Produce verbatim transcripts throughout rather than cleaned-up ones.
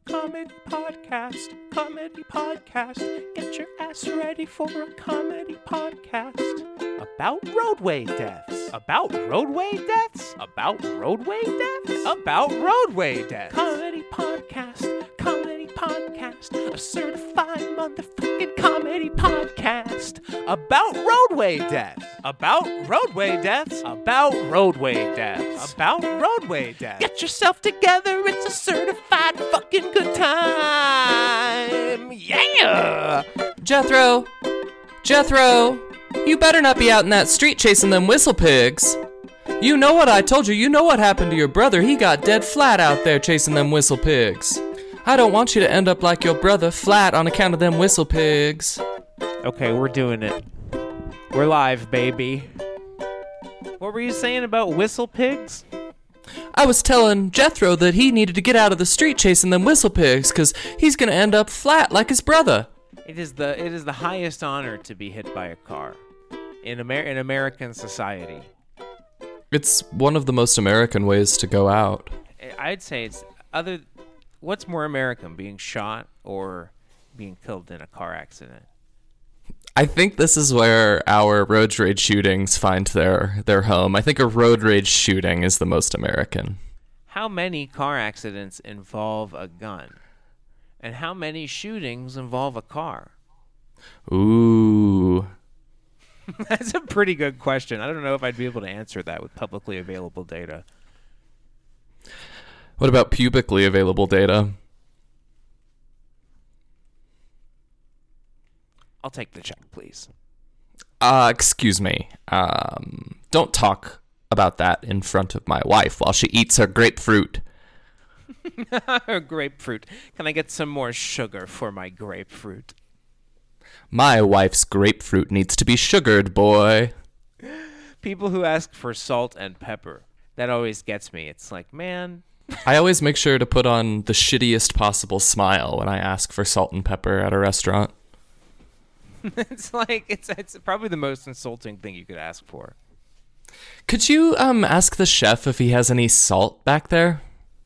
comedy podcast, comedy podcast. Get your ass ready for a comedy podcast about roadway deaths, about roadway deaths, about roadway deaths, about roadway deaths. Comedy podcast, comedy podcast, a certified motherfucking comedy podcast about roadway deaths, about roadway deaths, about roadway deaths, about roadway deaths. Get yourself together, it's a certified fucking good time. Yeah! Jethro! Jethro! You better not be out in that street chasing them whistle pigs. You know what I told you. You know what happened to your brother. He got dead flat out there chasing them whistle pigs. I don't want you to end up like your brother, flat on account of them whistle pigs. Okay, we're doing it. We're live, baby. What were you saying about whistle pigs? I was telling Jethro that he needed to get out of the street chasing them whistle pigs because he's going to end up flat like his brother. It is the it is the highest honor to be hit by a car in Amer- in American society. It's one of the most American ways to go out. I'd say it's other. What's more American, being shot or being killed in a car accident? I think this is where our road rage shootings find their, their home. I think a road rage shooting is the most American. How many car accidents involve a gun? And how many shootings involve a car? Ooh. That's a pretty good question. I don't know if I'd be able to answer that with publicly available data. What about publicly available data? I'll take the check, please. Uh, excuse me. Um, don't talk about that in front of my wife while she eats her grapefruit. Grapefruit. Can I get some more sugar for my grapefruit? My wife's grapefruit needs to be sugared, boy. People who ask for salt and pepper, that always gets me. It's like, man. I always make sure to put on the shittiest possible smile when I ask for salt and pepper at a restaurant. It's like, it's it's probably the most insulting thing you could ask for. Could you um ask the chef if he has any salt back there?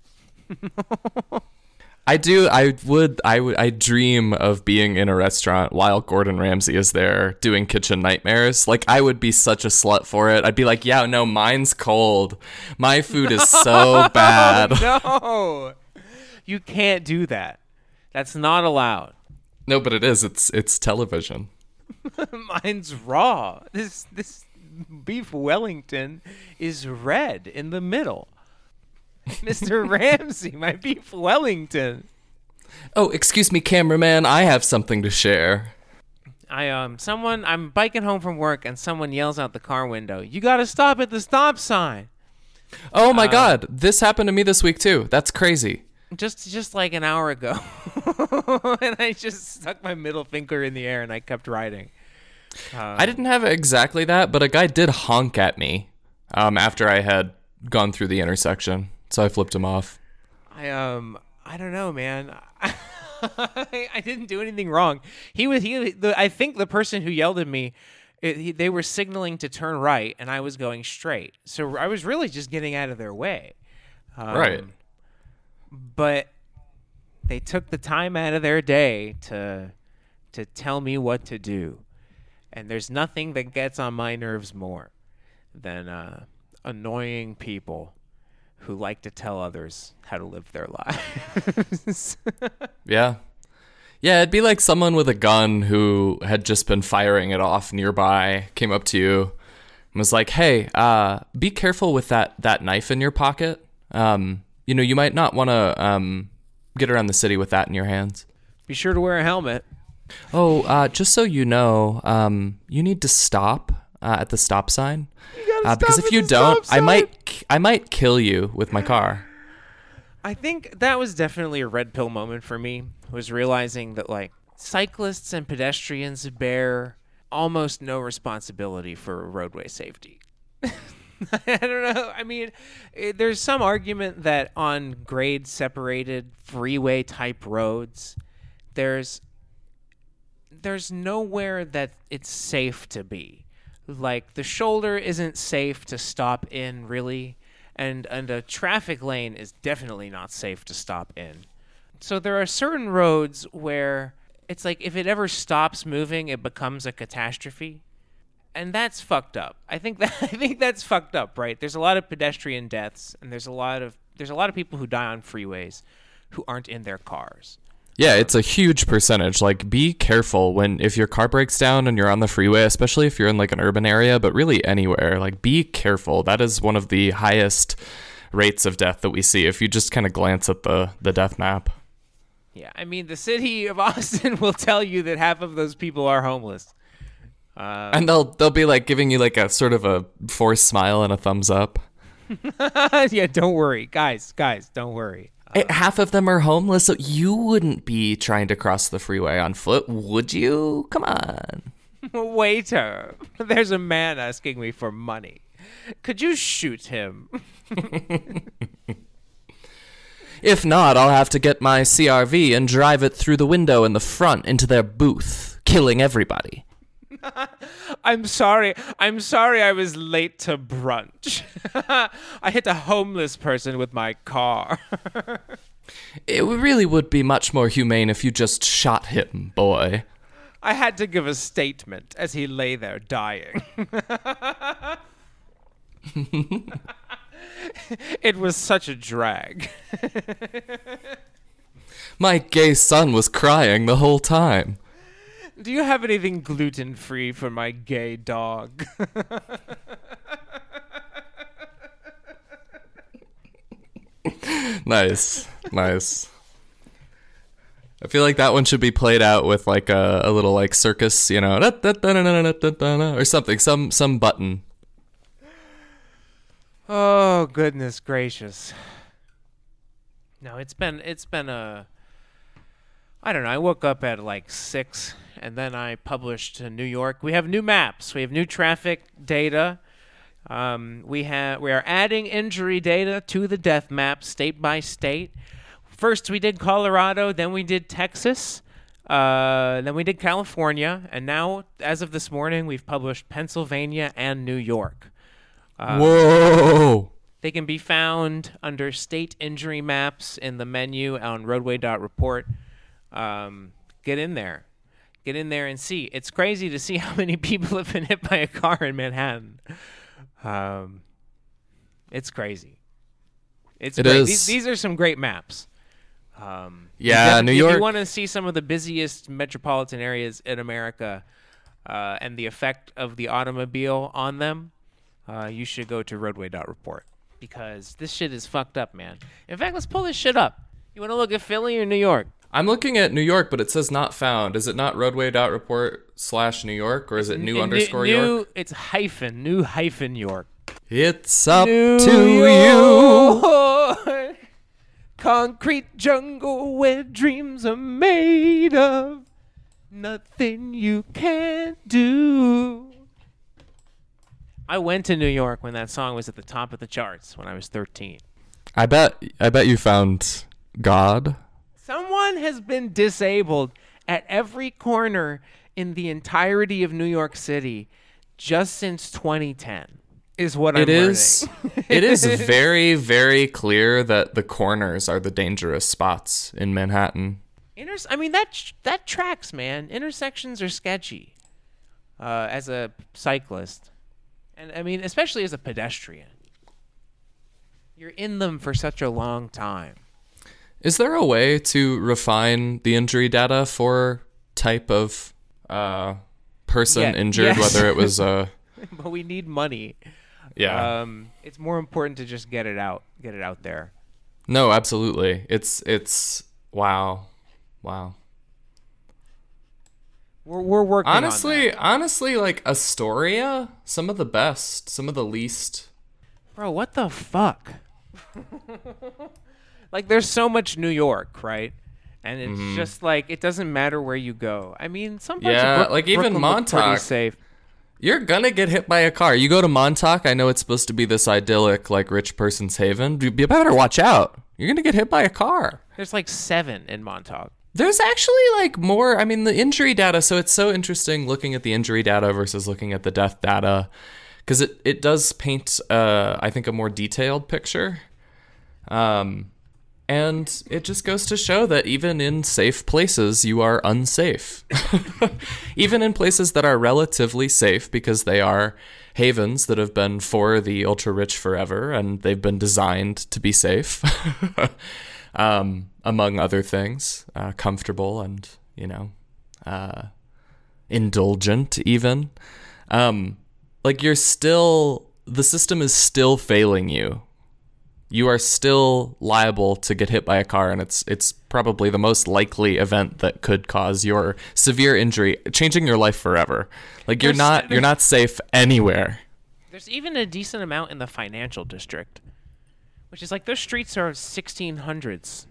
I do. I would. I would. I dream of being in a restaurant while Gordon Ramsay is there doing kitchen nightmares. Like, I would be such a slut for it. I'd be like, yeah, no, mine's cold. My food is so bad. No, you can't do that. That's not allowed. No, but it is. It's it's television. Mine's raw. This this beef Wellington is red in the middle. Mister Ramsay, my beef Wellington. Oh, excuse me, cameraman. I have something to share. I um, someone I'm biking home from work and someone yells out the car window, "You got to stop at the stop sign." Oh my uh, God, this happened to me this week too. That's crazy. Just just like an hour ago, and I just stuck my middle finger in the air and I kept riding. Uh, I didn't have exactly that, but a guy did honk at me um, after I had gone through the intersection. So I flipped him off. I um I don't know, man. I, I didn't do anything wrong. He was he. The, I think the person who yelled at me, it, he, they were signaling to turn right, and I was going straight. So I was really just getting out of their way. Um, Right. But they took the time out of their day to to tell me what to do, and there's nothing that gets on my nerves more than uh, annoying people who like to tell others how to live their lives. Yeah. Yeah, it'd be like someone with a gun who had just been firing it off nearby, came up to you and was like, hey, uh, be careful with that, that knife in your pocket. Um, you know, you might not want to um, get around the city with that in your hands. Be sure to wear a helmet. Oh, uh, just so you know, um, you need to stop uh, at the stop sign. Uh, because if you don't, I might I might kill you with my car. I think that was definitely a red pill moment for me, was realizing that, like, cyclists and pedestrians bear almost no responsibility for roadway safety. I don't know. I mean, it, there's some argument that on grade-separated freeway-type roads, there's there's nowhere that it's safe to be. Like, the shoulder isn't safe to stop in, really, and and a traffic lane is definitely not safe to stop in. so there are certain roads where it's like if it ever stops moving, it becomes a catastrophe. And that's fucked up. I think that I think that's fucked up, right? There's a lot of pedestrian deaths, and there's a lot of there's a lot of people who die on freeways who aren't in their cars. Yeah, it's a huge percentage. Like, be careful when if your car breaks down and you're on the freeway, especially if you're in like an urban area, but really anywhere. Like, be careful. That is one of the highest rates of death that we see if you just kind of glance at the the death map. Yeah, I mean, the city of Austin will tell you that half of those people are homeless. Um, and they'll they'll be like giving you like a sort of a forced smile and a thumbs up. Yeah, don't worry, guys. Guys, don't worry. Uh, Half of them are homeless, so you wouldn't be trying to cross the freeway on foot, would you? Come on. Waiter, there's a man asking me for money. Could you shoot him? If not, I'll have to get my C R V and drive it through the window in the front into their booth, killing everybody. I'm sorry. I'm sorry I was late to brunch. I hit a homeless person with my car. It really would be much more humane if you just shot him, boy. I had to give a statement as he lay there dying. It was such a drag. My gay son was crying the whole time. Do you have anything gluten-free for my gay dog? Nice. Nice. I feel like that one should be played out with like a, a little like circus, you know, or something, some some button. Oh, goodness gracious. No, it's been it's been a I don't know. I woke up at like six, and then I published to New York. We have new maps. We have new traffic data. Um, we have we are adding injury data to the death map, state by state. First, we did Colorado, then we did Texas, uh, then we did California, and now, as of this morning, we've published Pennsylvania and New York. Um, Whoa! They can be found under state injury maps in the menu on roadway dot report. Um, get in there. Get in there and see. It's crazy to see how many people have been hit by a car in Manhattan. Um, it's crazy. It's it great. is. These, these are some great maps. Um, yeah, New if York. If you want to see some of the busiest metropolitan areas in America uh, and the effect of the automobile on them, uh, you should go to roadway dot report because this shit is fucked up, man. In fact, let's pull this shit up. You want to look at Philly or New York? I'm looking at New York, but it says not found. Is it not roadway dot report slash New York, or is it new N- underscore new, York? It's hyphen, new hyphen York. It's up New to York. you. Concrete jungle where dreams are made of. Nothing you can't do. I went to New York when that song was at the top of the charts when I was thirteen. I bet I bet you found God. Someone has been disabled at every corner in the entirety of New York City just since twenty ten. Is what I'm it is learning. It is very, very clear that the corners are the dangerous spots in Manhattan. Inters- I mean that that tracks, man. Intersections are sketchy. Uh, as a cyclist, and I mean especially as a pedestrian, you're in them for such a long time. Is there a way to refine the injury data for type of uh, person Yeah, injured, yes. whether it was uh, But we need money. yeah. Um, it's more important to just get it out, get it out there. No, absolutely. It's it's wow, wow. We're we're working. Honestly, on that. honestly, like Astoria, some of the best, some of the least. Bro, what the fuck? Like, there's so much New York, right? And it's Mm-hmm. just like it doesn't matter where you go. I mean, some parts Yeah, of Brook- like even Brooklyn look pretty Montauk. safe. You're gonna get hit by a car. You go to Montauk. I know it's supposed to be this idyllic, like rich person's haven. You you better watch out. You're gonna get hit by a car. There's like seven in Montauk. There's actually like more. I mean, the injury data. So it's so interesting looking at the injury data versus looking at the death data, because it it does paint, uh, I think, a more detailed picture. Um, And it just goes to show that even in safe places, you are unsafe. Even in places that are relatively safe because they are havens that have been for the ultra-rich forever and they've been designed to be safe, um, among other things, uh, comfortable and, you know, uh, indulgent even. Um, like you're still, the system is still failing you. You are still liable to get hit by a car, and it's it's probably the most likely event that could cause your severe injury, changing your life forever. Like you're There's- not you're not safe anywhere. There's even a decent amount in the financial district, which is like those streets are sixteen hundreds.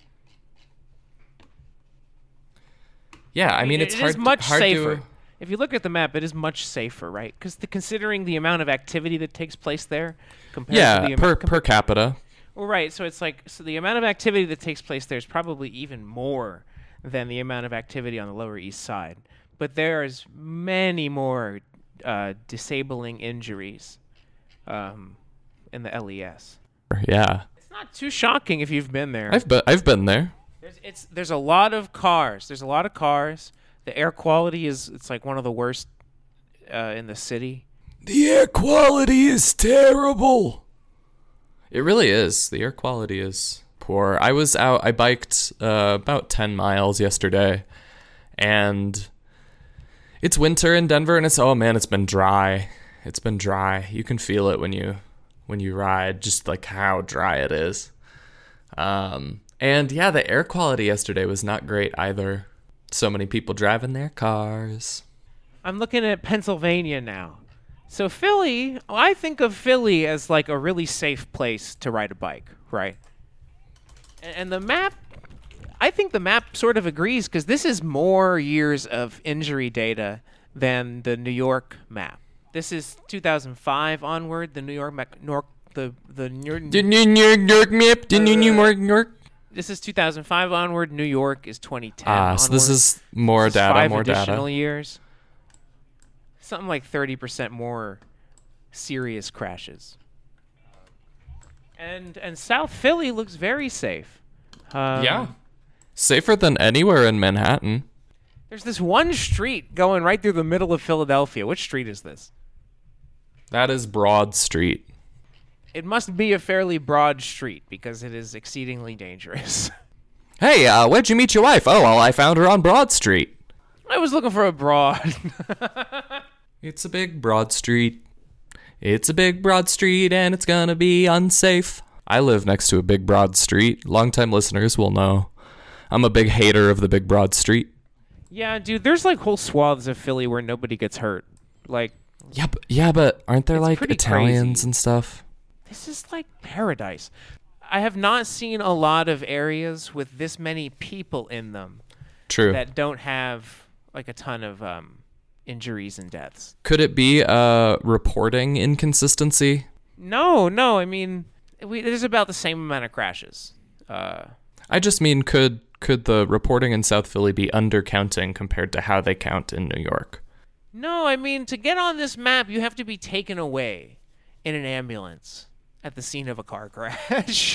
Yeah, I mean It- it's it hard is much hard safer. to If you look at the map, it is much safer, right? Because considering the amount of activity that takes place there, compared to yeah the per amount, per capita. well, right. So it's like so the amount of activity that takes place there is probably even more than the amount of activity on the Lower East Side. But there's many more uh, disabling injuries um, in the L E S. Yeah, It's not too shocking if you've been there. I've been I've been there. There's, it's there's a lot of cars. There's a lot of cars. The air quality is it's like one of the worst uh, in the city. The air quality is terrible. It really is. The air quality is poor. I was out, I biked uh, about ten miles yesterday, and it's winter in Denver, and it's, oh man, it's been dry. It's been dry. You can feel it when you when you ride, just like how dry it is. Um, and yeah, the air quality yesterday was not great either. So many people driving their cars. I'm looking at Pennsylvania now. So Philly, I think of Philly as like a really safe place to ride a bike, right? And, and the map, I think the map sort of agrees because this is more years of injury data than the New York map. This is two thousand five onward. The New York, Mac- Nork, the the New The New York map, the New York, New York. This is two thousand five onward. New York is twenty ten. Ah, so this onward. is more This is data, five more additional data. years. Something like thirty percent more serious crashes. And and South Philly looks very safe. Um, Yeah. Safer than anywhere in Manhattan. There's this one street going right through the middle of Philadelphia. Which street is this? That is Broad Street. It must be a fairly broad street because it is exceedingly dangerous. Hey, uh, where'd you meet your wife? Oh, well, I found her on Broad Street. I was looking for a broad. It's a big Broad Street. It's a big Broad Street, and it's gonna be unsafe. I live next to a big Broad Street. Longtime listeners will know. I'm a big hater of the big Broad Street. Yeah, dude, there's like whole swaths of Philly where nobody gets hurt. Like, Yeah, but, yeah, but aren't there It's like pretty Italians crazy. and stuff? this is like paradise. I have not seen a lot of areas with this many people in them True. that don't have like a ton of um, injuries and deaths. Could it be a reporting inconsistency? No, no. I mean, we, there's about the same amount of crashes. Uh, I just mean, could could the reporting in South Philly be undercounting compared to how they count in New York? no, I mean, to get on this map, you have to be taken away in an ambulance at the scene of a car crash.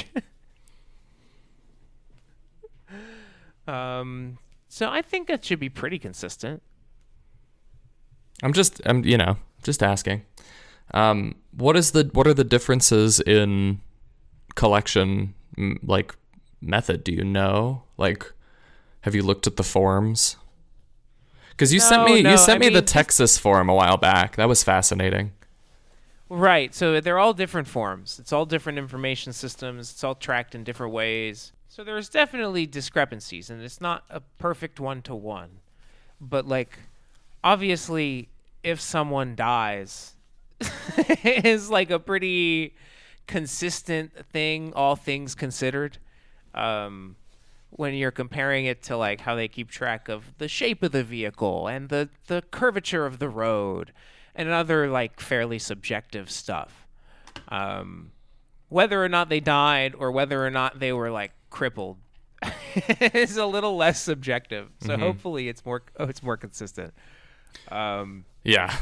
um, so I think that should be pretty consistent. I'm just, I'm, you know, just asking. Um, what is the, what are the differences in collection, m- like method? Do you know? Like, have you looked at the forms? Because you sent No, me, no, you sent I me the mean, Texas form a while back. That was fascinating. Right. So they're all different forms. It's all different information systems. It's all tracked in different ways. So there's definitely discrepancies, and it's not a perfect one-to-one. But, like, obviously, if someone dies, is like a pretty consistent thing, all things considered. Um, when you're comparing it to, like, how they keep track of the shape of the vehicle and the, the curvature of the road and other like fairly subjective stuff. Um, whether or not they died or whether or not they were like crippled is a little less subjective. So Mm-hmm. hopefully it's more oh, it's more consistent. Um, Yeah.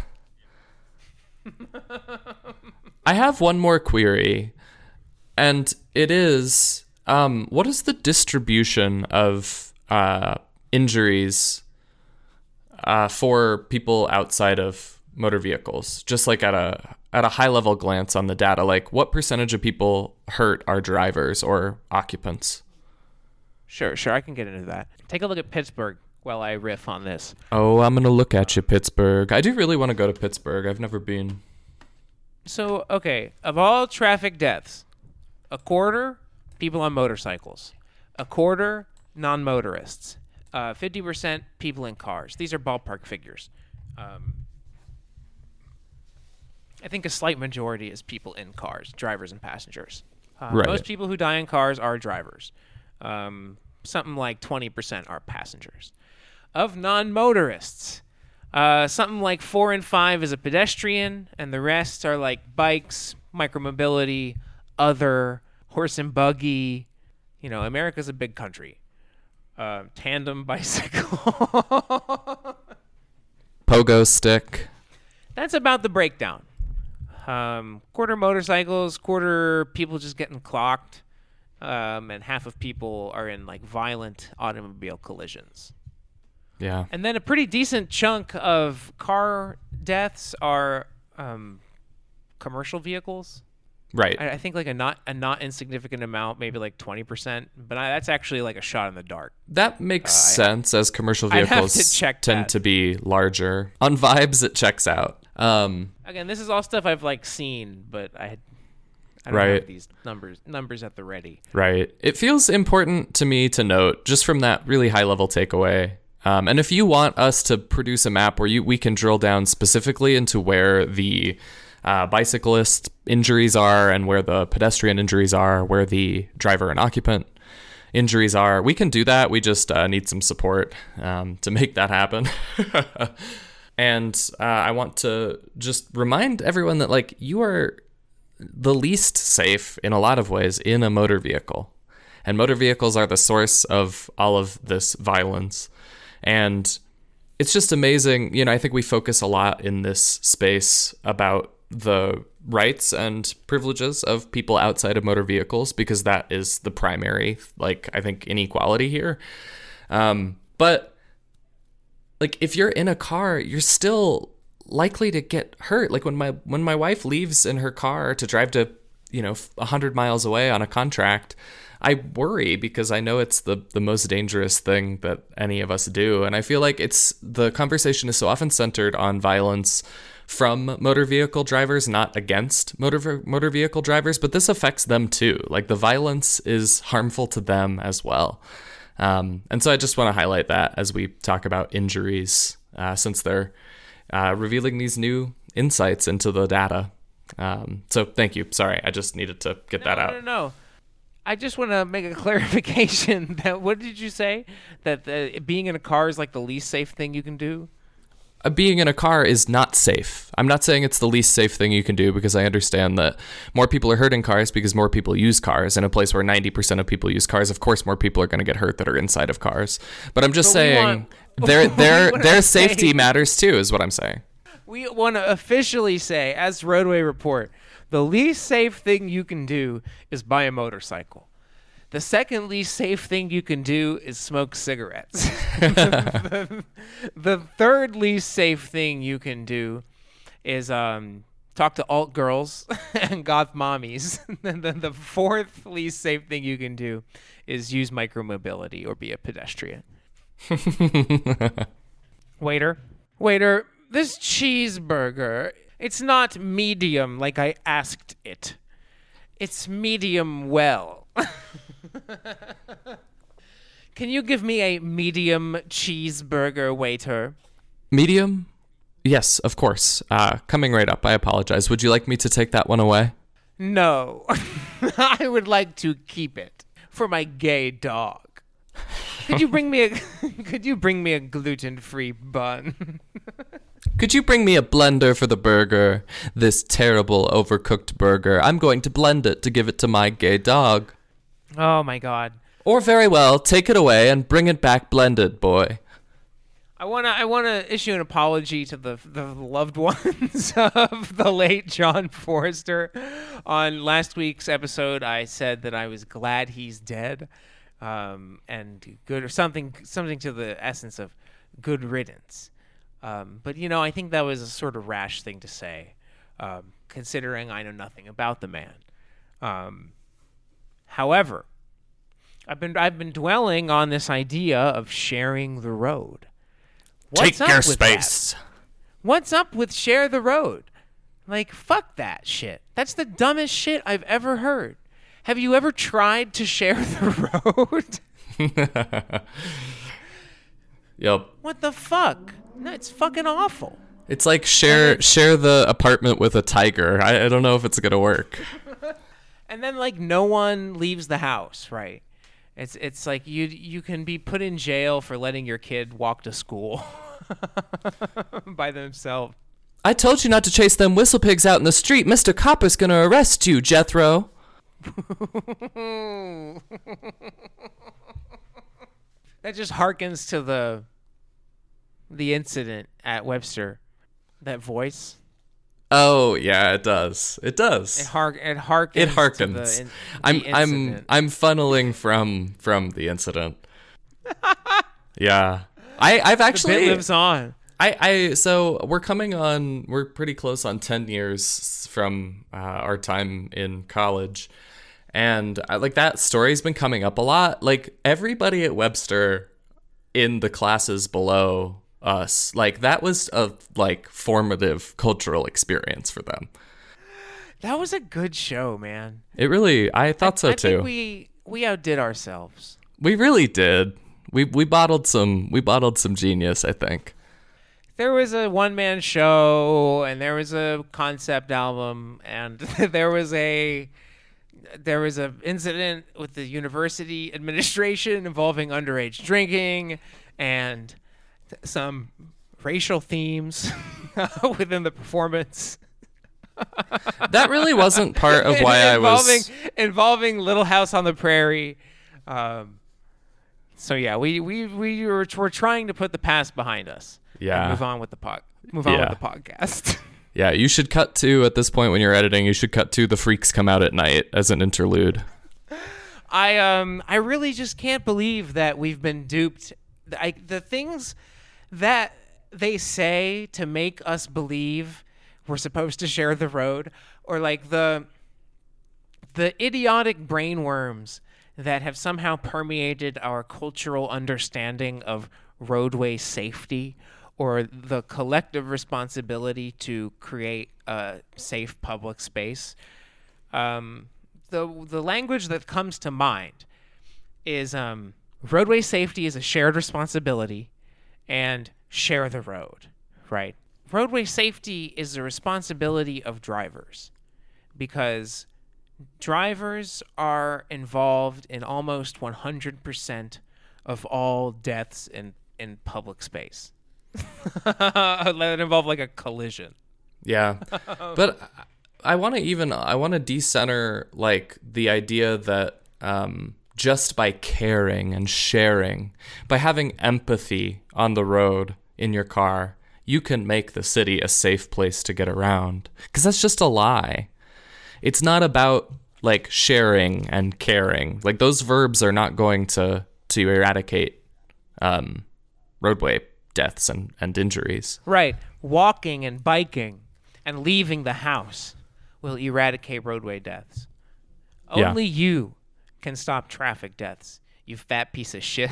I have one more query, and it is, um, what is the distribution of uh, injuries uh, for people outside of motor vehicles? Just like at a at a high level glance on the data, like what percentage of people hurt are drivers or occupants? Sure, sure, I can get into that. Take a look at Pittsburgh while I riff on this. Oh, I'm gonna look at you, Pittsburgh. I do really want to go to Pittsburgh. I've never been. So, okay, of all traffic deaths, a quarter people on motorcycles, a quarter non-motorists, uh, fifty percent people in cars. These are ballpark figures. Um, I think a slight majority is people in cars, drivers and passengers. Uh, Right. Most people who die in cars are drivers. Um, something like twenty percent are passengers. Of non-motorists, uh, something like four in five is a pedestrian, and the rest are like bikes, micromobility, other, horse and buggy. You know, America's a big country. Uh, tandem bicycle. Pogo stick. That's about the breakdown. Um, quarter motorcycles, quarter people just getting clocked, um, and half of people are in like violent automobile collisions. Yeah. And then a pretty decent chunk of car deaths are um, commercial vehicles. Right. I, I think like a not a not insignificant amount, maybe like twenty percent, but I, that's actually like a shot in the dark. That makes Uh, I- sense as commercial I'd have vehicles to check tend that. to be larger. On vibes, it checks out. Um, Again, this is all stuff I've like seen, but I had I don't Right. have these numbers numbers at the ready. right. It feels important to me to note, just from that really high level takeaway. Um, and if you want us to produce a map where you we can drill down specifically into where the uh, bicyclist injuries are and where the pedestrian injuries are, where the driver and occupant injuries are, we can do that. We just uh, need some support um, to make that happen. And uh, I want to just remind everyone that, like, you are the least safe in a lot of ways in a motor vehicle. And motor vehicles are the source of all of this violence. And it's just amazing. You know, I think we focus a lot in this space about the rights and privileges of people outside of motor vehicles because that is the primary, like, I think, inequality here. Um, but like, if you're in a car, you're still likely to get hurt. Like when my when my wife leaves in her car to drive to, you know, a hundred miles away on a contract, I worry because I know it's the the most dangerous thing that any of us do. And I feel like it's the conversation is so often centered on violence from motor vehicle drivers, not against motor motor vehicle drivers, but this affects them too. Like the violence is harmful to them as well. Um, and so I just want to highlight that as we talk about injuries, uh, since they're uh, revealing these new insights into the data. Um, so thank you. Sorry, I just needed to get No, that out. No, no, no. I just want to make a clarification that what did you say? That the, being in a car is like the least safe thing you can do? Uh, being in a car is not safe. I'm not saying it's the least safe thing you can do because I understand that more people are hurt in cars because more people use cars. In a place where ninety percent of people use cars, of course, more people are going to get hurt that are inside of cars. But I'm just But we saying want- their we their wanna their say- safety matters too, is what I'm saying. We want to officially say, as Roadway Report, the least safe thing you can do is buy a motorcycle. The second least safe thing you can do is smoke cigarettes. the, the third least safe thing you can do is um, talk to alt girls and goth mommies. And then the fourth least safe thing you can do is use micromobility or be a pedestrian. Waiter, waiter, this cheeseburger, it's not medium like I asked it. It's medium well. Can you give me a medium cheeseburger, waiter? Medium? Yes, of course. Uh, coming right up. I apologize. Would you like me to take that one away? No. I would like to keep it for my gay dog. Could you bring me a could you bring me a gluten-free bun? Could you bring me a blender for the burger? This terrible, overcooked burger. I'm going to blend it to give it to my gay dog. Oh my god. Or very well, take it away and bring it back blended, boy. I want to I want to issue an apology to the the loved ones of the late John Forrester. On last week's episode, I said that I was glad he's dead, um, and good or something something to the essence of good riddance. Um, but you know, I think that was a sort of rash thing to say, um, considering I know nothing about the man. Um, however, I've been I've been dwelling on this idea of sharing the road. What's Take your up with space. that? What's up with share the road? Like, fuck that shit. That's the dumbest shit I've ever heard. Have you ever tried to share the road? Yep. What the fuck? No, it's fucking awful. It's like share share the apartment with a tiger. I, I don't know if it's gonna work. And then like no one leaves the house, right? It's it's like you you can be put in jail for letting your kid walk to school by themselves. I told you not to chase them whistle pigs out in the street. Mister Copper's gonna arrest you, Jethro. That just harkens to the the incident at Webster. That voice. Oh yeah, it does. It does. It hark. It harkens. It To harkens. the in, the I'm incident. I'm I'm funneling from from the incident. Yeah, I I've The actually bit lives on. I I so we're coming on. We're pretty close on ten years from uh, our time in college, and I, like that story's been coming up a lot. Like everybody at Webster in the classes below us, like that was a like formative cultural experience for them. That was a good show, man. It really, I thought so I too. think we we outdid ourselves. We really did. We we bottled some we bottled some genius, I think. There was a one man show, and there was a concept album, and there was a there was an incident with the university administration involving underage drinking, and some racial themes within the performance. That really wasn't part of why I involving, was involving Little House on the Prairie. Um, so yeah, we we we were we're trying to put the past behind us. Yeah. And move on with the pod. Move on Yeah. with the podcast. Yeah, you should cut to at this point when you're editing, you should cut to The Freaks Come Out at Night as an interlude. I um I really just can't believe that we've been duped. I, the things that they say to make us believe we're supposed to share the road, or like the the idiotic brainworms that have somehow permeated our cultural understanding of roadway safety, or the collective responsibility to create a safe public space. Um, the the language that comes to mind is um, roadway safety is a shared responsibility, and share the road, right? Roadway safety is the responsibility of drivers, because drivers are involved in almost one hundred percent of all deaths in, in public space. That involve like a collision. Yeah. But I want to even I want to decenter like the idea that um just by caring and sharing, by having empathy on the road in your car, you can make the city a safe place to get around. Because that's just a lie. It's not about like sharing and caring. Like those verbs are not going to to eradicate um, roadway deaths and, and injuries. Right. Walking and biking and leaving the house will eradicate roadway deaths. Yeah. Only you can stop traffic deaths, you fat piece of shit.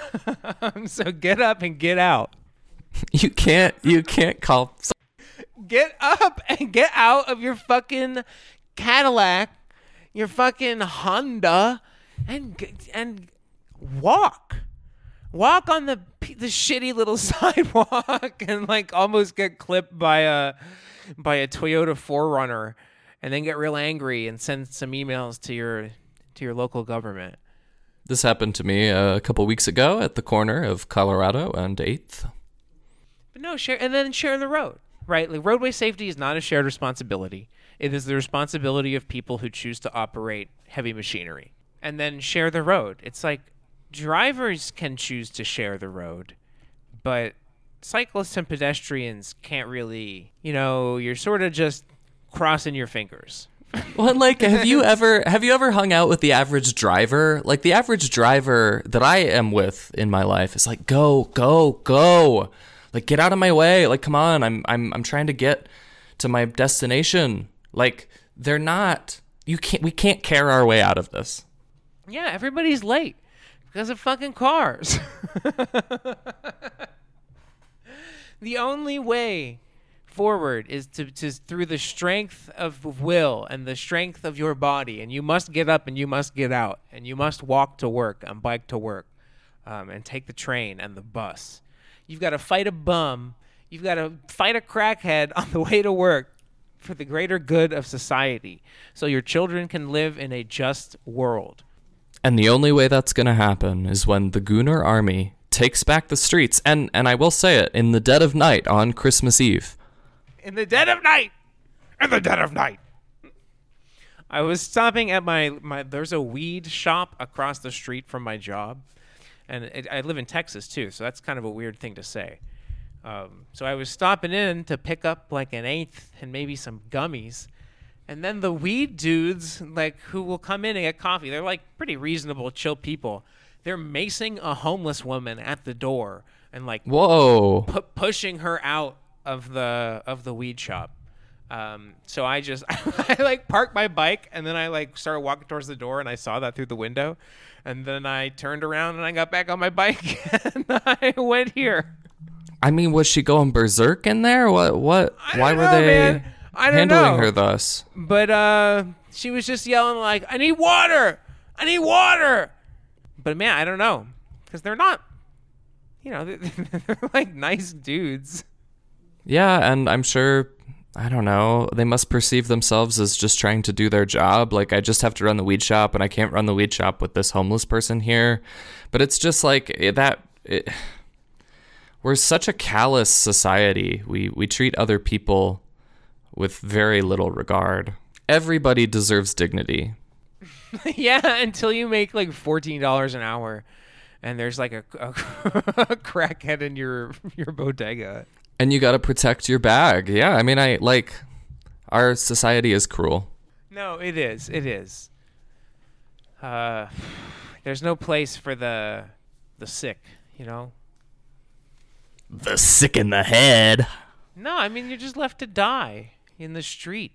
So get up and get out. You can't you can't call Get up and get out of your fucking Cadillac, your fucking Honda, and and walk. Walk on the the shitty little sidewalk and like almost get clipped by a by a Toyota four runner, and then get real angry and send some emails to your to your local government. This happened to me a couple weeks ago at the corner of Colorado and eighth. But no, share and then share the road, right? Like roadway safety is not a shared responsibility. It is the responsibility of people who choose to operate heavy machinery. And then share the road. It's like drivers can choose to share the road, but cyclists and pedestrians can't really, you know, you're sort of just crossing your fingers. Well, like, have you ever have you ever hung out with the average driver? Like, the average driver that I am with in my life is like, go, go, go. Like, get out of my way. Like, come on, I'm I'm I'm trying to get to my destination. Like, they're not. You can't. We can't care our way out of this. Yeah, everybody's late because of fucking cars. The only way forward is to, to through the strength of will and the strength of your body, and you must get up and you must get out and you must walk to work and bike to work, um, and take the train and the bus. You've got to fight a bum. You've got to fight a crackhead on the way to work for the greater good of society, so your children can live in a just world. And the only way that's going to happen is when the Gunnar army takes back the streets, and and I will say it, in the dead of night on Christmas Eve. In the dead of night. In the dead of night. I was stopping at my, my there's a weed shop across the street from my job. And it, I live in Texas, too, so that's kind of a weird thing to say. Um, so I was stopping in to pick up, like, an eighth and maybe some gummies. And then the weed dudes, like, who will come in and get coffee, they're, like, pretty reasonable, chill people. They're macing a homeless woman at the door and, like, whoa, pu- pushing her out of the of the weed shop. Um, so I just I like parked my bike, and then I like started walking towards the door, and I saw that through the window, and then I turned around and I got back on my bike and I went here. I mean, was she going berserk in there? What what I why don't were know, they man. I don't handling know. her thus? But uh she was just yelling like, I need water. I need water. But man, I don't know, because they're not, you know, they're, they're like nice dudes. Yeah, and I'm sure, I don't know, they must perceive themselves as just trying to do their job. Like, I just have to run the weed shop, and I can't run the weed shop with this homeless person here. But it's just like it, that. It, we're such a callous society. We we treat other people with very little regard. Everybody deserves dignity. Yeah, until you make like fourteen dollars an hour, and there's like a, a, a crackhead in your your bodega. And you got to protect your bag. Yeah, I mean, I like, our society is cruel. No, it is. It is. Uh, there's no place for the the sick, you know? The sick in the head. No, I mean, you're just left to die in the street.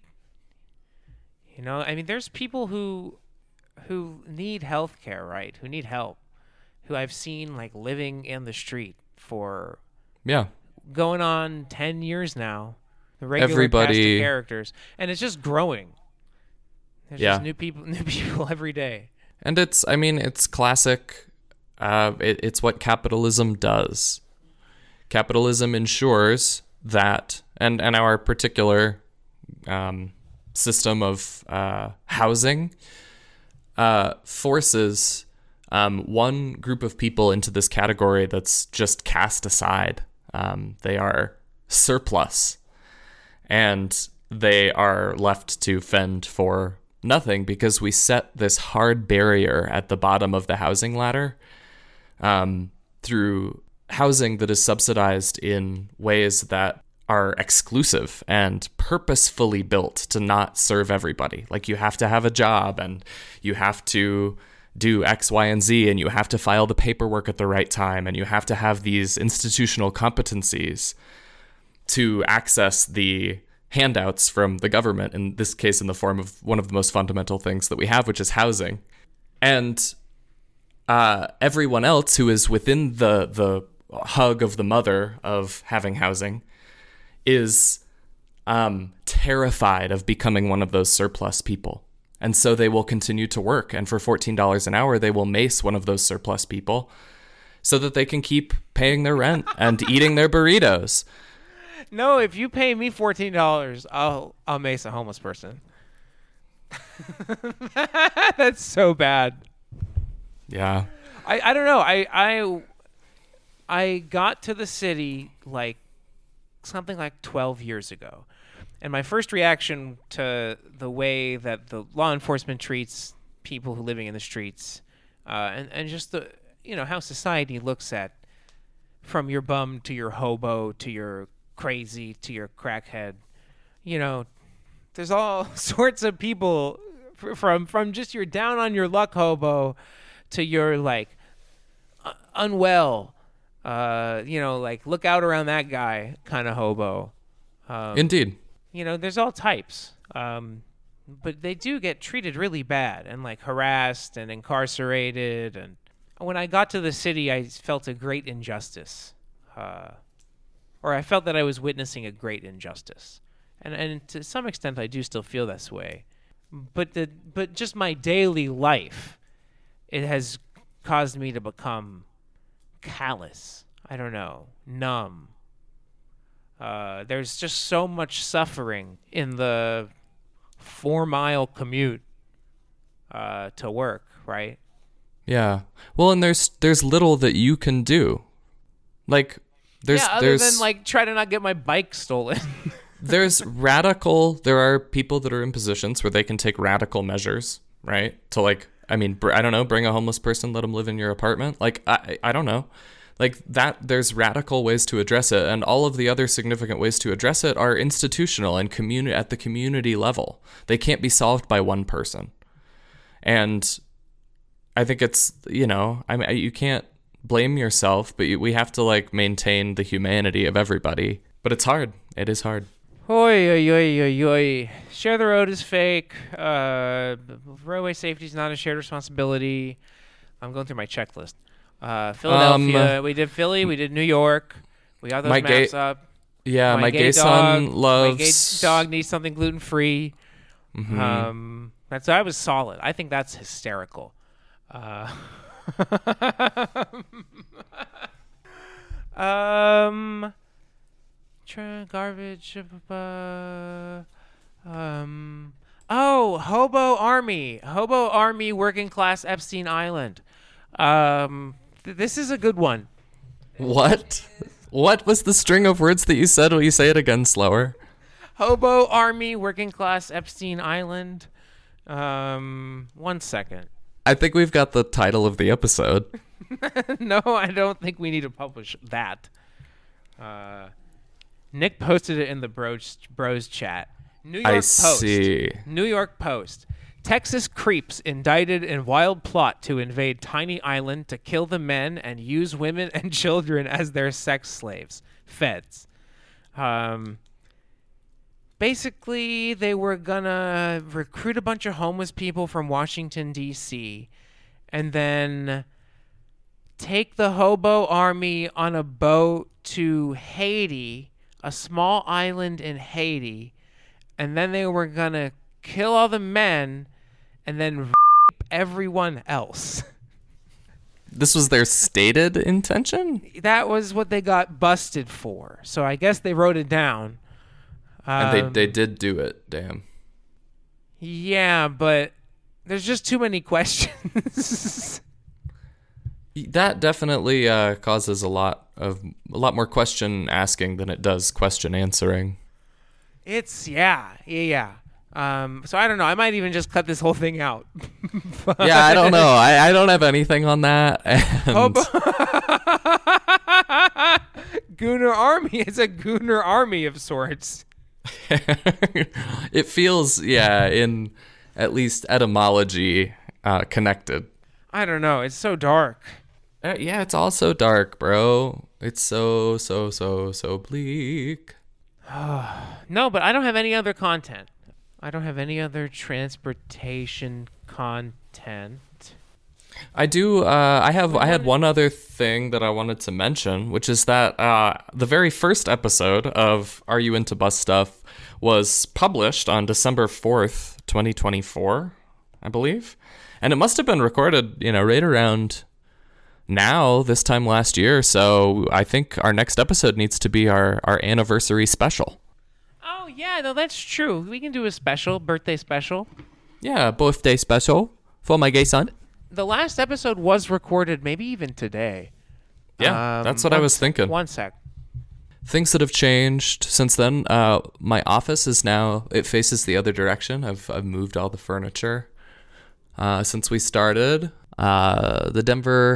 You know, I mean, there's people who who need health care, right? Who need help. Who I've seen, like, living in the street for... Yeah. going on ten years now. The regular Everybody, cast of characters, and it's just growing. There's yeah. just new people, new people every day. And it's, I mean, it's classic. Uh, it, it's what capitalism does. Capitalism ensures that, and and our particular um, system of uh, housing uh, forces um, one group of people into this category that's just cast aside. Um, they are surplus, and they are left to fend for nothing because we set this hard barrier at the bottom of the housing ladder um, through housing that is subsidized in ways that are exclusive and purposefully built to not serve everybody. Like, you have to have a job, and you have to do X, Y, and Z, and you have to file the paperwork at the right time, and you have to have these institutional competencies to access the handouts from the government, in this case in the form of one of the most fundamental things that we have, which is housing. And uh, everyone else who is within the the hug of the mother of having housing is um, terrified of becoming one of those surplus people. And so they will continue to work. And for fourteen dollars an hour, they will mace one of those surplus people so that they can keep paying their rent and eating their burritos. No, if you pay me fourteen dollars, I'll I'll mace a homeless person. That's so bad. Yeah. I, I don't know. I, I I got to the city like something like twelve years ago. And my first reaction to the way that the law enforcement treats people who are living in the streets, uh, and, and just the, you know, how society looks at from your bum to your hobo to your crazy to your crackhead. You know, there's all sorts of people from from just your down on your luck hobo to your like uh, unwell, uh, you know, like look out around that guy kind of hobo. Um, Indeed. You know, there's all types. Um, but they do get treated really bad and like harassed and incarcerated. And when I got to the city, I felt a great injustice. Uh, or I felt that I was witnessing a great injustice. And and to some extent, I do still feel this way. But the but just my daily life, it has caused me to become callous. I don't know, numb. Uh, there's just so much suffering in the four-mile commute uh, to work, right? Yeah. Well, and there's there's little that you can do. Like there's yeah, other there's than like try to not get my bike stolen. there's radical there are people that are in positions where they can take radical measures, right? To like I mean, br- I don't know, bring a homeless person, let them live in your apartment. Like I I don't know. Like that there's radical ways to address it, and all of the other significant ways to address it are institutional and communi- at the community level. They can't be solved by one person. And I think it's, you know, I mean, you can't blame yourself, but you, we have to like maintain the humanity of everybody. But it's hard. It is hard. Oi, oi, oi, oi, oi. Share the road is fake. Uh, roadway safety is not a shared responsibility. I'm going through my checklist. Uh, Philadelphia. Um, we did Philly. We did New York. We got those my maps gay, up. Yeah, my, my gay, gay dog, son loves. My gay dog needs something gluten free. Mm-hmm. Um, that's I was solid. I think that's hysterical. Uh, um, tra- garbage. Uh, um. Oh, Hobo Army. Hobo Army. Working class Epstein Island. Um. Th- this is a good one. What? What was the string of words that you said? Will you say it again slower? Hobo Army, working class Epstein Island. Um, one second. I think we've got the title of the episode. No, I don't think we need to publish that. Uh, Nick posted it in the bros, bros chat. New York I Post. see. New York Post. Texas creeps indicted in wild plot to invade tiny island to kill the men and use women and children as their sex slaves. Feds. Um, basically, they were gonna recruit a bunch of homeless people from Washington, D C, and then take the Hobo Army on a boat to Haiti, a small island in Haiti, and then they were gonna kill all the men and then rape everyone else. This was their stated intention? That was what they got busted for. So I guess they wrote it down. Um, And they they did do it, damn. Yeah, but there's just too many questions. That definitely uh, causes a lot of a lot more question asking than it does question answering. It's yeah, yeah, yeah. Um, so I don't know. I might even just cut this whole thing out. Yeah, I don't know. I, I don't have anything on that. And Hobo- Gooner Army is a Gooner Army of sorts. It feels, yeah, in at least etymology, uh, connected. I don't know. It's so dark. Uh, yeah, it's all so dark, bro. It's so, so, so, so bleak. No, but I don't have any other content. I don't have any other transportation content. I do. Uh, I have. I had one other thing that I wanted to mention, which is that uh, the very first episode of Are You Into Bus Stuff was published on December fourth, twenty twenty-four, I believe, and it must have been recorded, you know, right around now, this time last year. So I think our next episode needs to be our our anniversary special. Oh yeah, no, that's true. We can do a special birthday special. Yeah, birthday special for my gay son. The last episode was recorded maybe even today. Yeah, Um, that's what I one was sec- thinking. One sec. Things that have changed since then. Uh, my office is now, it faces the other direction. I've, I've moved all the furniture uh, since we started. Uh, the Denver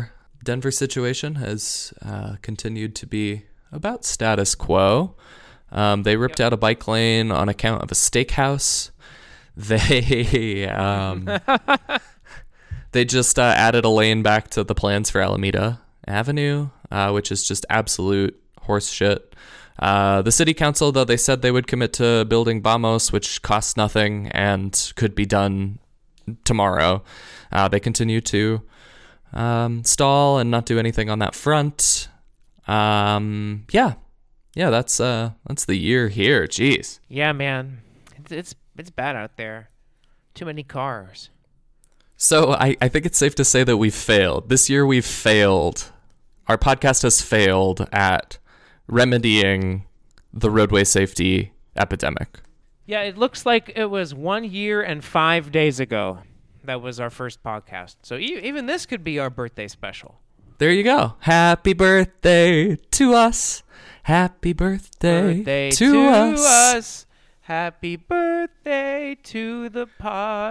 Denver situation has uh, continued to be about status quo. Um, they ripped Yep. out a bike lane on account of a steakhouse. They um, they just uh, added a lane back to the plans for Alameda Avenue, uh, which is just absolute horse shit. Uh, the city council, though, they said they would commit to building Bamos, which costs nothing and could be done tomorrow. Uh, they continue to um, stall and not do anything on that front. Um, yeah, yeah, that's uh, that's the year here. Jeez. Yeah, man. It's, it's it's bad out there. Too many cars. So I, I think it's safe to say that we've failed. This year we've failed. Our podcast has failed at remedying the roadway safety epidemic. Yeah, it looks like it was one year and five days ago. That was our first podcast. So e- even this could be our birthday special. There you go. Happy birthday to us. Happy birthday, Birthday to, to us. us. Happy birthday to the podcast.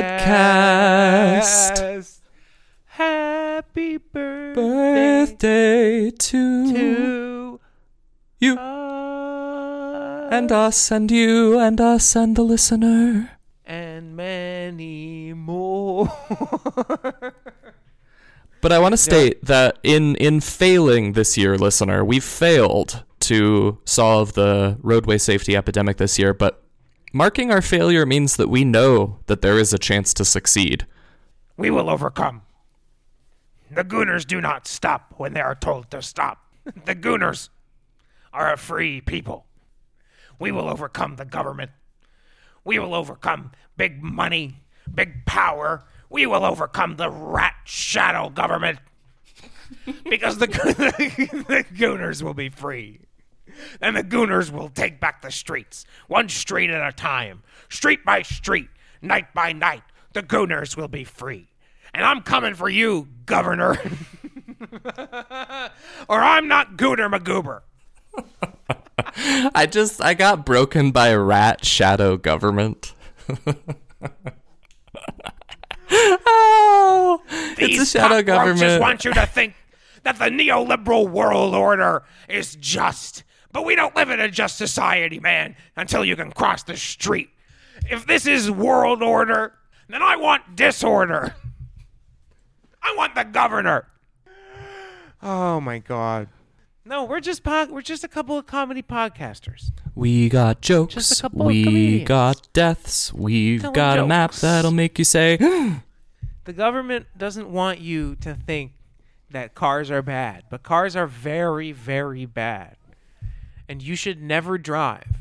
Podcast. Happy birthday, Birthday to, to you us. and us and you and us and the listener. And many more. But I want to state that in, in failing this year, listener, we've failed to solve the roadway safety epidemic this year, but marking our failure means that we know that there is a chance to succeed. We will overcome. The Gooners do not stop when they are told to stop. The Gooners are a free people. We will overcome the government. We will overcome big money, big power. We will overcome the rat shadow government. Because the, the Gooners will be free. And the Gooners will take back the streets, one street at a time, street by street, night by night. The Gooners will be free. And I'm coming for you, Governor. Or I'm not Gooner McGoober. I just, I got broken by a rat shadow government. Oh, These it's a shadow cockroaches government. want you to think that the neoliberal world order is just. But we don't live in a just society, man, until you can cross the street. If this is world order, then I want disorder. I want the governor. Oh my God. No, we're just po- we're just a couple of comedy podcasters. We got jokes. Just a couple of we comedians. got deaths. We've Telling got a map jokes. that'll make you say, The government doesn't want you to think that cars are bad, but cars are very, very bad. And you should never drive.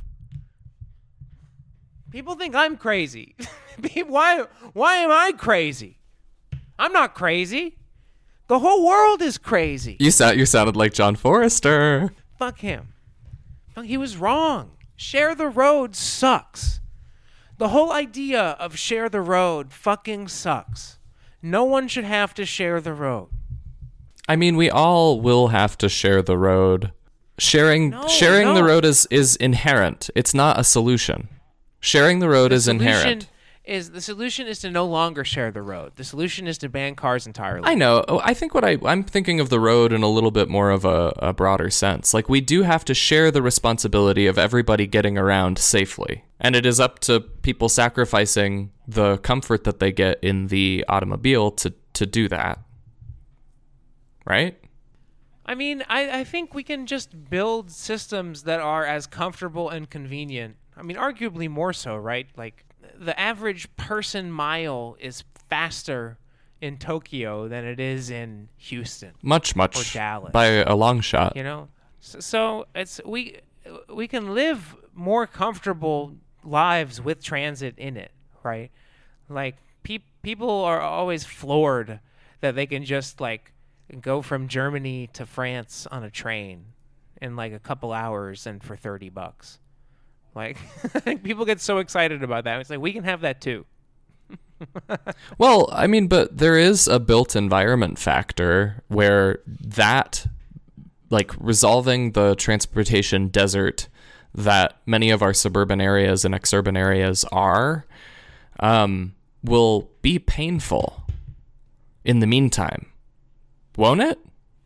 People think I'm crazy. why why am I crazy? I'm not crazy. The whole world is crazy. you sound, you sounded like John Forrester. Fuck him. Fuck, he was wrong. Share the road sucks. The whole idea of share the road fucking sucks. No one should have to share the road. I mean, we all will have to share the road. Sharing No, sharing the no. road is, is inherent. It's not a solution. Sharing the road is Solution inherent. Is the solution is to no longer share the road. The solution is to ban cars entirely. I know. Oh, I think what I, I'm thinking of the road in a little bit more of a, a broader sense. Like, we do have to share the responsibility of everybody getting around safely. And it is up to people sacrificing the comfort that they get in the automobile to, to do that. Right? I mean, I, I think we can just build systems that are as comfortable and convenient. I mean, arguably more so, right? Like, the average person mile is faster in Tokyo than it is in Houston, Much, much. Or Dallas. By a long shot. you know? So, so it's we we can live more comfortable lives with transit in it, right? Like, pe- people are always floored that they can just, like, go from Germany to France on a train in, like, a couple hours and for thirty bucks. Like, people get so excited about that. It's like, we can have that too. Well, I mean, but there is a built environment factor where that, like, resolving the transportation desert that many of our suburban areas and exurban areas are, um, will be painful in the meantime. Won't it?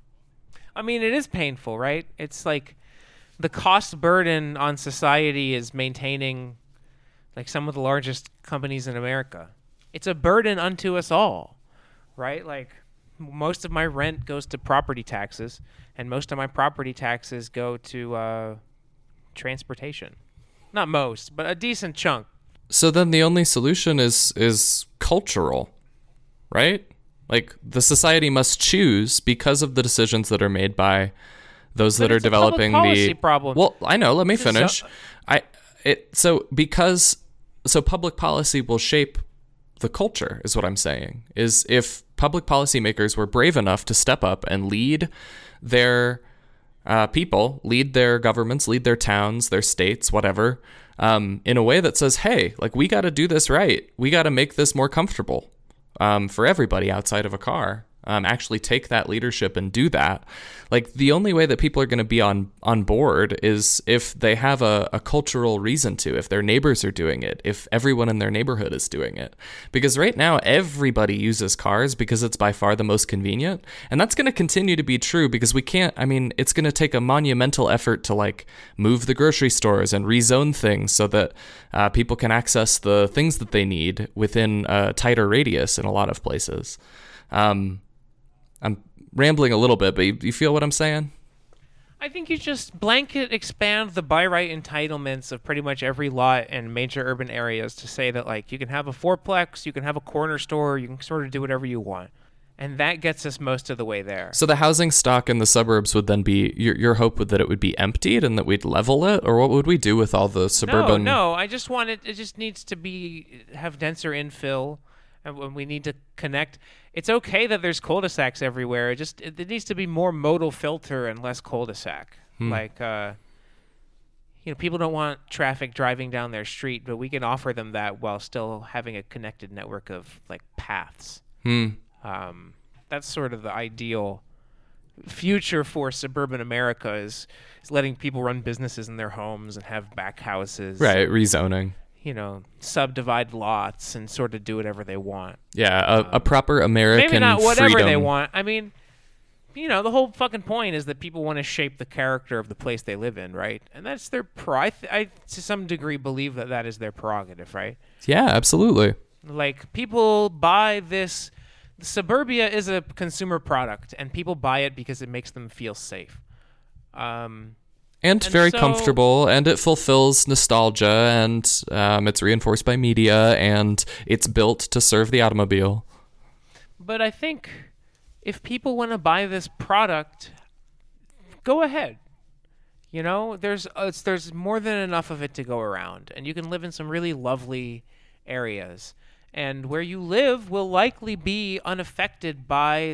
I mean, it is painful, right? It's like the cost burden on society is maintaining like some of the largest companies in America. It's a burden unto us all, right? Like most of my rent goes to property taxes, and most of my property taxes go to uh, transportation. Not most, but a decent chunk. So then the only solution is is cultural, right? Like the society must choose because of the decisions that are made by those But that are it's a public developing policy the problem. Well, I know, let me It's a finish. so- I it so because so public policy will shape the culture is what I'm saying. Is if public policymakers were brave enough to step up and lead their uh, people, lead their governments, lead their towns, their states, whatever, um, in a way that says, hey, like we got to do this right. We got to make this more comfortable um, for everybody outside of a car. Um, actually take that leadership and do that. Like the only way that people are going to be on on board is if they have a, a cultural reason to, if their neighbors are doing it, if everyone in their neighborhood is doing it. Because right now everybody uses cars because it's by far the most convenient. And that's going to continue to be true because we can't, I mean, it's going to take a monumental effort to like move the grocery stores and rezone things so that uh, people can access the things that they need within a tighter radius in a lot of places. Um, I'm rambling a little bit, but you, you feel what I'm saying? I think you just blanket expand the by right entitlements of pretty much every lot in major urban areas to say that, like, you can have a fourplex, you can have a corner store, you can sort of do whatever you want. And that gets us most of the way there. So the housing stock in the suburbs would then be, your your hope would that it would be emptied and that we'd level it? Or what would we do with all the suburban... No, no, I just want it, it just needs to be, have denser infill, and when we need to connect... It's okay that there's cul-de-sacs everywhere. It just it, it needs to be more modal filter and less cul-de-sac. Hmm. Like, uh, you know, people don't want traffic driving down their street, but we can offer them that while still having a connected network of like paths. Hmm. Um, that's sort of the ideal future for suburban America is, is letting people run businesses in their homes and have back houses. Right, rezoning. You know, subdivide lots and sort of do whatever they want. Yeah, a, a proper American Maybe not whatever freedom. they want. I mean, you know, the whole fucking point is that people want to shape the character of the place they live in, right? And that's their pro. I, th- I to some degree believe that that is their prerogative, right? Yeah, absolutely. Like people buy this. Suburbia is a consumer product, and people buy it because it makes them feel safe. Um. And, And very so- comfortable, and it fulfills nostalgia, and um, it's reinforced by media, and it's built to serve the automobile. But I think if people want to buy this product, go ahead. You know, there's uh, it's, there's more than enough of it to go around, and you can live in some really lovely areas. And where you live will likely be unaffected by.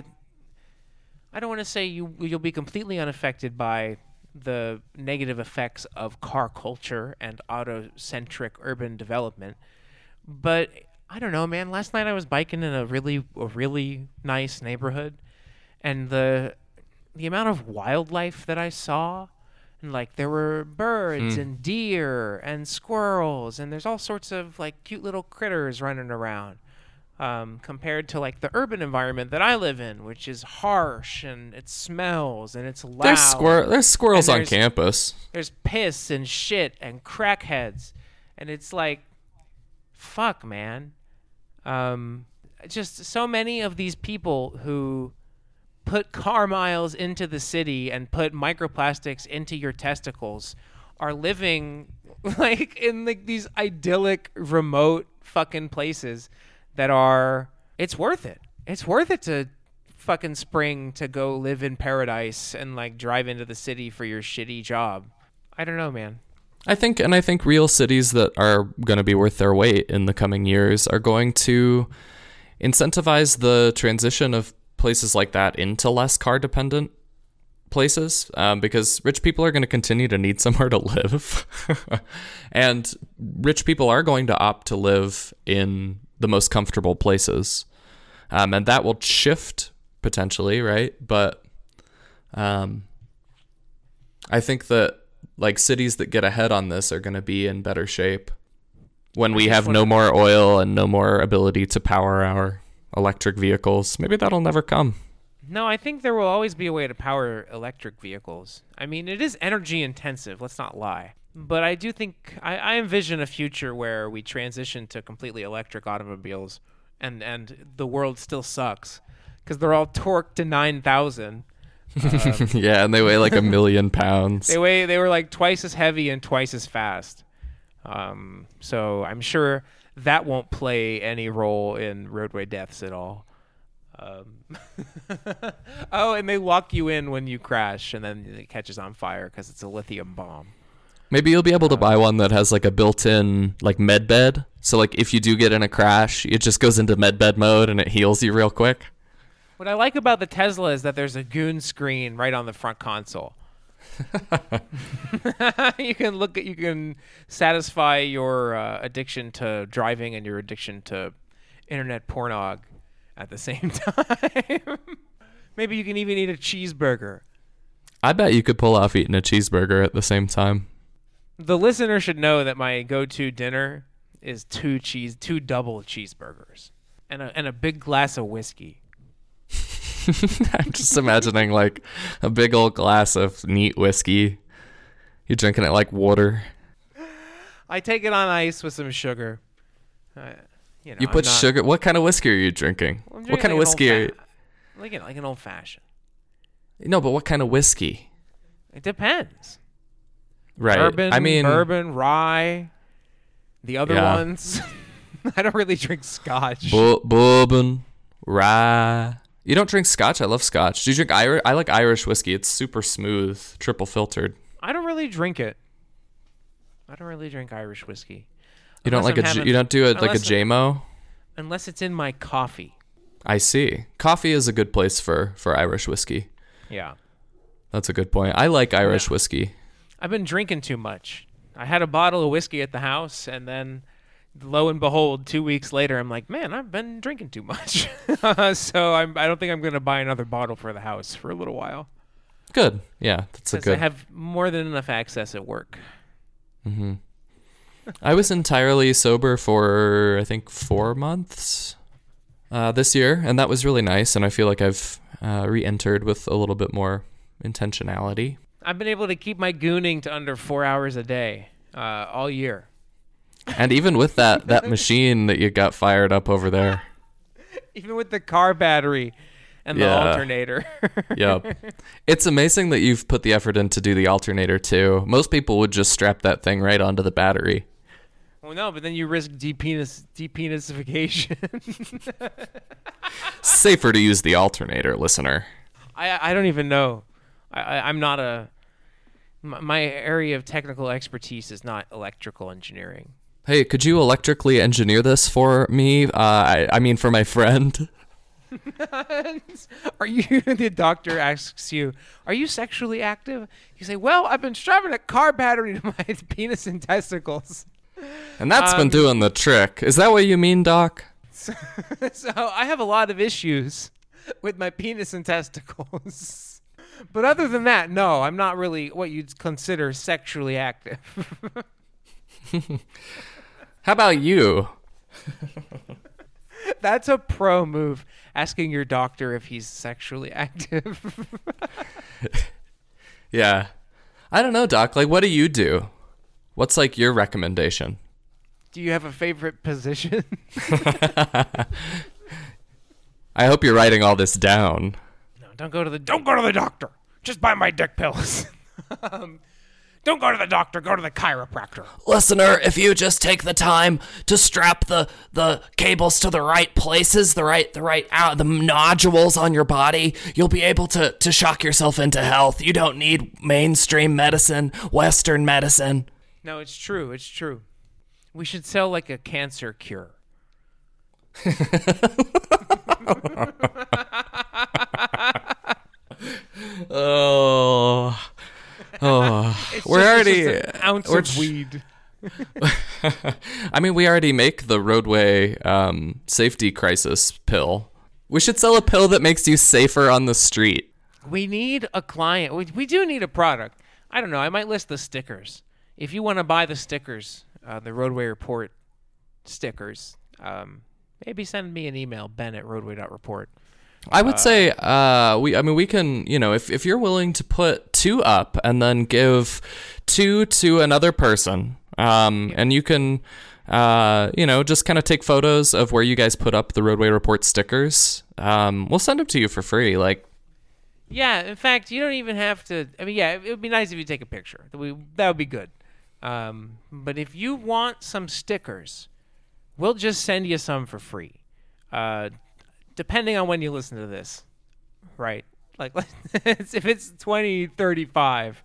I don't want to say you you'll be completely unaffected by the negative effects of car culture and auto-centric urban development. But I don't know, man. Last night I was biking in a really a really nice neighborhood, and the the amount of wildlife that I saw, and like there were birds Hmm. and deer and squirrels, and there's all sorts of like cute little critters running around. Um, compared to like the urban environment that I live in, which is harsh and it smells and it's loud. There's, squir- there's squirrels And on there's- campus. There's piss and shit and crackheads, and it's like, fuck, man. Um, just so many of these people who put car miles into the city and put microplastics into your testicles are living like in like these idyllic, remote fucking places that are. It's worth it. It's worth it to fucking spring to go live in paradise and like drive into the city for your shitty job. I don't know, man. I think, and I think real cities that are going to be worth their weight in the coming years are going to incentivize the transition of places like that into less car dependent places, um, because rich people are going to continue to need somewhere to live. And rich people are going to opt to live in the most comfortable places. Um, and that will shift potentially, right? But um, I think that like cities that get ahead on this are going to be in better shape when we just have no wanna- more oil and no more ability to power our electric vehicles. Maybe that'll never come. No, I think there will always be a way to power electric vehicles. I mean, it is energy intensive, let's not lie. But I do think, I, I envision a future where we transition to completely electric automobiles and, and the world still sucks because they're all torqued to nine thousand. Um, yeah, and they weigh like a million pounds. They weigh, they were like twice as heavy and twice as fast. Um, so I'm sure that won't play any role in roadway deaths at all. Um, oh, and they lock you in when you crash, and then it catches on fire because it's a lithium bomb. Maybe you'll be able to buy one that has like a built-in like med bed. So like if you do get in a crash, it just goes into med bed mode and it heals you real quick. What I like about the Tesla is that there's a goon screen right on the front console. You can look at, you can satisfy your uh, addiction to driving and your addiction to internet pornog at the same time. Maybe you can even eat a cheeseburger. I bet you could pull off eating a cheeseburger at the same time. The listener should know that my go-to dinner is two cheese, two double cheeseburgers, and a and a big glass of whiskey. I'm just imagining like a big old glass of neat whiskey. You're drinking it like water. I take it on ice with some sugar. Uh, you know, You put I'm not, sugar. What kind of whiskey are you drinking? I'm What drinking kind of like an whiskey are old you? fa- Like, you know, like an old fashioned. No, but what kind of whiskey? It depends. Right. Bourbon, I mean, bourbon, rye, the other Yeah. ones. I don't really drink scotch. bu- bourbon, rye. You don't drink scotch? I love scotch. Do you drink Irish? I like Irish whiskey. It's super smooth, triple filtered. I don't really drink it. I don't really drink Irish whiskey. You don't Unless like I'm a having- J- you don't do it like a unless- J M O? Unless it's in my coffee. I see. Coffee is a good place for for Irish whiskey. Yeah. That's a good point. I like Irish Yeah. whiskey. I've been drinking too much. I had a bottle of whiskey at the house, and then lo and behold, two weeks later, I'm like, man, I've been drinking too much. So I'm, I don't think I'm going to buy another bottle for the house for a little while. Good. Yeah, that's a Because I good. have more than enough access at work. Mm-hmm. I was entirely sober for I think four months uh, this year, and that was really nice. And I feel like I've uh, re-entered with a little bit more intentionality. I've been able to keep my gooning to under four hours a day uh, all year. And even with that that machine that you got fired up over there. Even with the car battery and the Yeah. alternator. Yep. It's amazing that you've put the effort in to do the alternator too. Most people would just strap that thing right onto the battery. Well, no, but then you risk depenis- depenisification. Safer to use the alternator, listener. I I don't even know. I, I I'm not a. My, my area of technical expertise is not electrical engineering. Hey, could you electrically engineer this for me? Uh, I, I mean, for my friend. Are you? The doctor asks you, "Are you sexually active?" You say, "Well, I've been strapping a car battery to my penis and testicles." And that's Um, been doing the trick. Is that what you mean, Doc? So, so I have a lot of issues with my penis and testicles. But other than that, no, I'm not really what you'd consider sexually active. How about you? That's a pro move, asking your doctor if he's sexually active. Yeah. I don't know, Doc. Like, what do you do? What's, like, your recommendation? Do you have a favorite position? I hope you're writing all this down. No, don't go to the Don't go to the doctor. Just buy my dick pills. um, don't go to the doctor. Go to the chiropractor. Listener, if you just take the time to strap the the cables to the right places, the right the right out the nodules on your body, you'll be able to to shock yourself into health. You don't need mainstream medicine, Western medicine. No, it's true. It's true. We should sell like a cancer cure. Oh. Oh. It's We're just- already. it's just an ounce we're of tr- weed. I mean, we already make the roadway um, safety crisis pill. We should sell a pill that makes you safer on the street. We need a client. We, we do need a product. I don't know. I might list the stickers. If you want to buy the stickers, uh, the Roadway Report stickers, um, maybe send me an email, ben at roadway dot report. I would say, uh, we. I mean, we can. You know, if if you're willing to put two up and then give two to another person, um, and you can, uh, you know, just kind of take photos of where you guys put up the Roadway Report stickers. Um, we'll send them to you for free. Like, Yeah, in fact, you don't even have to. I mean, yeah, it would be nice if you take a picture. That we that would be good. Um, but if you want some stickers, we'll just send you some for free. Uh, depending on when you listen to this, right? Like, if it's twenty thirty-five,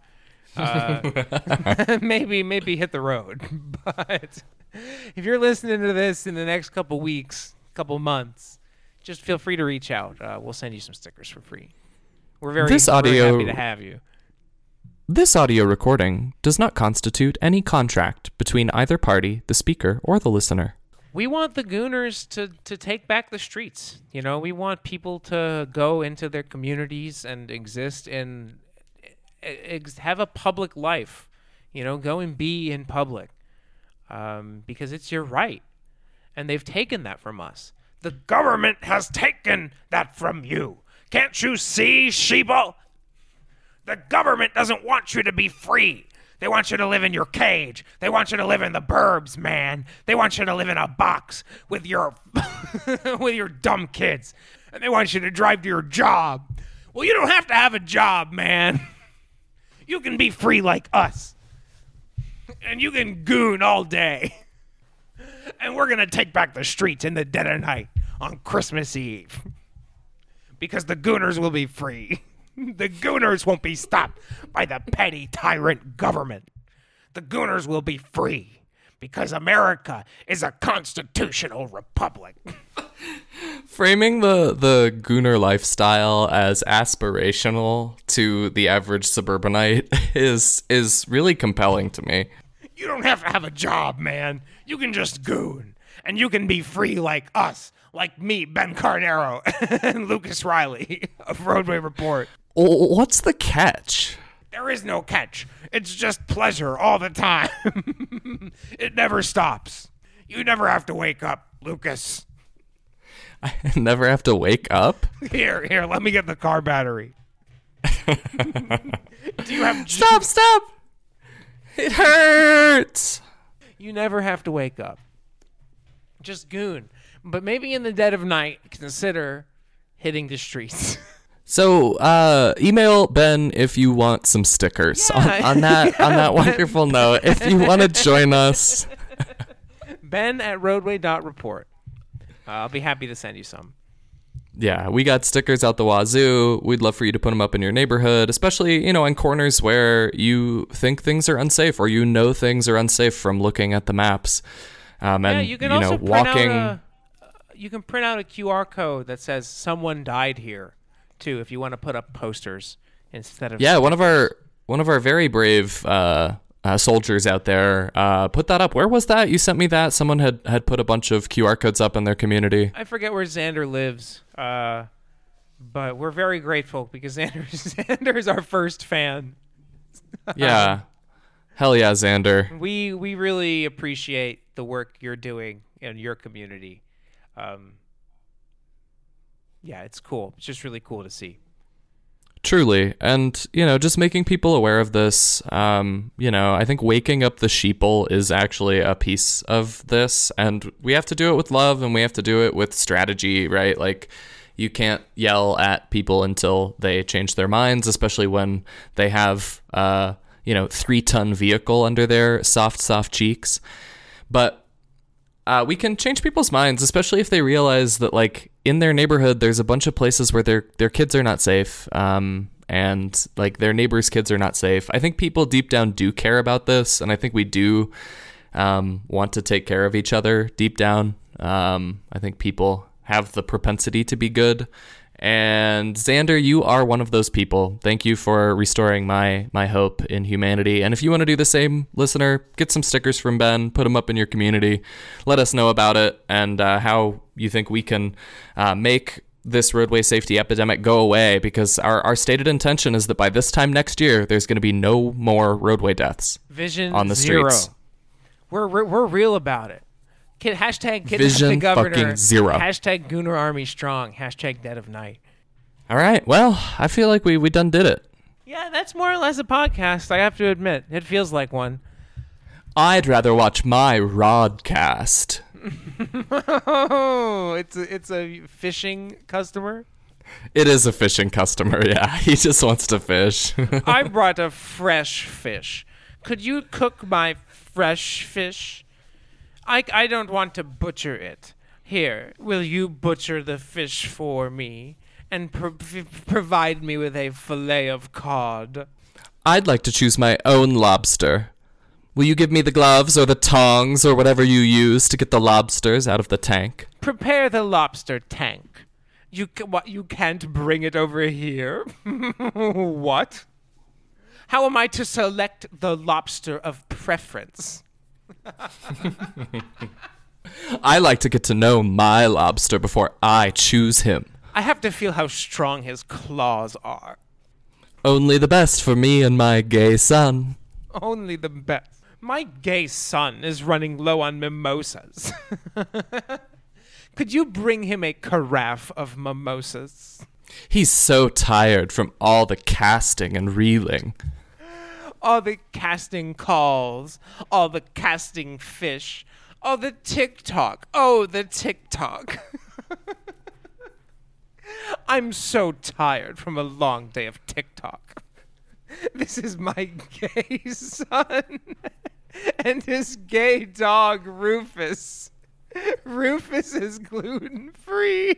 uh, maybe maybe hit the road. But if you're listening to this in the next couple weeks, couple months, just feel free to reach out. Uh, we'll send you some stickers for free. We're very, This very audio- happy to have you. this audio recording does not constitute any contract between either party, the speaker, or the listener. We want the Gooners to, to take back the streets. You know, we want people to go into their communities and exist in, ex- have a public life. You know, go and be in public, um, because it's your right, and they've taken that from us. The government has taken that from you. Can't you see, sheeple? The government doesn't want you to be free. They want you to live in your cage. They want you to live in the burbs, man. They want you to live in a box with your with your dumb kids. And they want you to drive to your job. Well, you don't have to have a job, man. You can be free like us. And you can goon all day. And we're going to take back the streets in the dead of night on Christmas Eve. Because the Gooners will be free. The Gooners won't be stopped by the petty tyrant government. The Gooners will be free because America is a constitutional republic. Framing the, the Gooner lifestyle as aspirational to the average suburbanite is is really compelling to me. You don't have to have a job, man. You can just goon. And you can be free like us. Like me, Ben Carnero, and Lucas Riley of Roadway Report. Oh, what's the catch? There is no catch. It's just pleasure all the time. It never stops. You never have to wake up, Lucas. I never have to wake up? Here, here, let me get the car battery. Do you have... Stop, stop! It hurts! You never have to wake up. Just goon. But maybe in the dead of night, consider hitting the streets. So, uh, email Ben if you want some stickers. Yeah. On, on that on that wonderful note, if you want to join us, Ben at roadway dot report. Uh, I'll be happy to send you some. yeah, we got stickers out the wazoo. We'd love for you to put them up in your neighborhood, especially, you know, in corners where you think things are unsafe or you know things are unsafe from looking at the maps. Um, and, yeah, you can you also know, print walking. out a, you can print out a Q R code that says someone died here, too, if you want to put up posters instead of... Yeah, one of our one of our very brave uh, uh, soldiers out there uh, put that up. Where was that? You sent me that. Someone had, had put a bunch of Q R codes up in their community. I forget where Xander lives, uh, but we're very grateful because Xander, Xander is our first fan. Yeah. Hell yeah, Xander. We we really appreciate the work you're doing in your community. Um, yeah, it's cool. It's just really cool to see. Truly. And, you know, just making people aware of this. Um, you know, I think waking up the sheeple is actually a piece of this. And we have to do it with love and we have to do it with strategy, right? Like, you can't yell at people until they change their minds, especially when they have, uh, you know, three-ton vehicle under their soft, soft cheeks. But uh, we can change people's minds, especially if they realize that, like, in their neighborhood, there's a bunch of places where their their kids are not safe, um, and like their neighbors' kids are not safe. I think people deep down do care about this, and I think we do um, want to take care of each other deep down. Um, I think people have the propensity to be good. And Xander, you are one of those people. Thank you for restoring my my hope in humanity. And if you want to do the same, listener, get some stickers from Ben, put them up in your community. Let us know about it and uh, how you think we can uh, make this roadway safety epidemic go away, because our, our stated intention is that by this time next year, there's going to be no more roadway deaths Vision on the zero. streets. We're, we're we're real about it. Kid, hashtag kidnap Vision the governor. fucking zero. Hashtag Gooner Army strong. Hashtag dead of night. All right. Well, I feel like we, we done did it. Yeah, that's more or less a podcast, I have to admit. It feels like one. I'd rather watch my Rodcast. Oh, it's a, it's a fishing customer? It is a fishing customer, yeah. He just wants to fish. I brought a fresh fish. Could you cook my fresh fish? I, I don't want to butcher it. Here, will you butcher the fish for me and pro- f- provide me with a fillet of cod? I'd like to choose my own lobster. Will you give me the gloves or the tongs or whatever you use to get the lobsters out of the tank? Prepare the lobster tank. You ca- what? You can't bring it over here? What? How am I to select the lobster of preference? I like to get to know my lobster before I choose him. I have to feel how strong his claws are. Only the best for me and my gay son. Only the best. My gay son is running low on mimosas. Could you bring him a carafe of mimosas? He's so tired from all the casting and reeling. All the casting calls, all the casting fish, all the TikTok. Oh, the TikTok. I'm so tired from a long day of TikTok. This is my gay son and his gay dog, Rufus. Rufus is gluten-free.